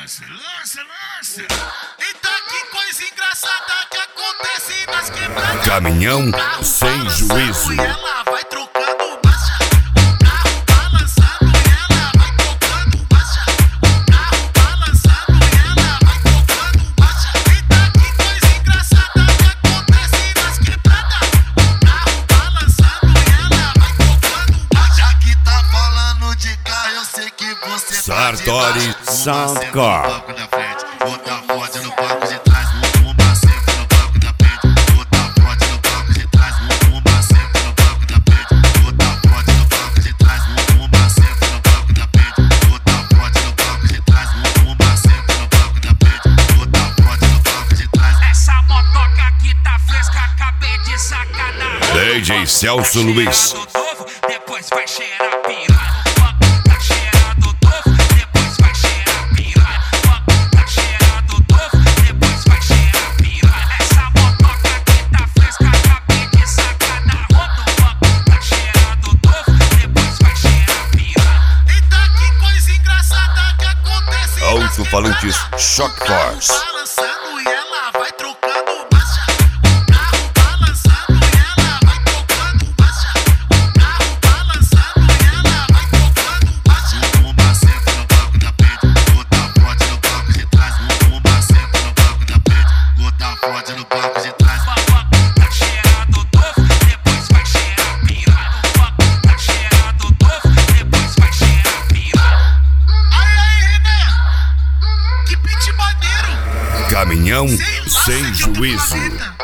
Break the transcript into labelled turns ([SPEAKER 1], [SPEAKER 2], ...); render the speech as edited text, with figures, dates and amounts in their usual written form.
[SPEAKER 1] Lança. Eita, que coisa engraçada que acontece nas quebradas.
[SPEAKER 2] Caminhão sem juízo.
[SPEAKER 1] E ela vai trocando marcha. O carro balançando e ela vai trocando marcha. O carro balançando e ela vai trocando marcha. Eita, que coisa engraçada que acontece nas quebradas. O carro balançando e ela vai trocando marcha.
[SPEAKER 3] Já que tá falando de carro, eu sei que você
[SPEAKER 2] Sartori Soundcore.
[SPEAKER 3] Outra Ford no banco de trás, uma senta no banco da frente. Outra Ford no banco de trás, uma senta no banco da frente. Outra Ford no banco de trás, uma senta no banco da frente. Outra Ford no banco de trás, uma senta no banco da frente. Outra Ford no banco de trás.
[SPEAKER 4] Essa motoca aqui tá fresca, acabei de sacar na rua.
[SPEAKER 2] DJ Celso Luiz.
[SPEAKER 4] Depois vai cheirar piranha. Tá cheirando novo, depois vai cheirar piranha. Tá cheirando novo, depois vai cheirar piranha. Essa motoca aqui tá fresca, acabei de sacar na rua. Tá cheirando novo, depois vai cheirar piranha.
[SPEAKER 1] Eita, que coisa engraçada que acontece nas
[SPEAKER 2] Alto-falantes
[SPEAKER 1] quebradas.
[SPEAKER 2] Shock
[SPEAKER 1] O carro
[SPEAKER 2] Force.
[SPEAKER 1] balançando e ela vai trocando marcha. O carro balançando e ela vai trocando marcha. O carro balançando e ela vai trocando marcha.
[SPEAKER 3] Uma senta no banco da frente, outra Ford no banco de trás. Uma senta no banco da frente, outra Ford no banco de trás.
[SPEAKER 4] Tá cheirando novo, depois vai cheirar piranha. Tá cheirando novo, depois vai cheirar piranha.
[SPEAKER 1] Aí, Renan, que beat maneiro.
[SPEAKER 2] Caminhão
[SPEAKER 1] Sei lá,
[SPEAKER 2] sem
[SPEAKER 1] você é de outro
[SPEAKER 2] juízo.
[SPEAKER 1] planeta.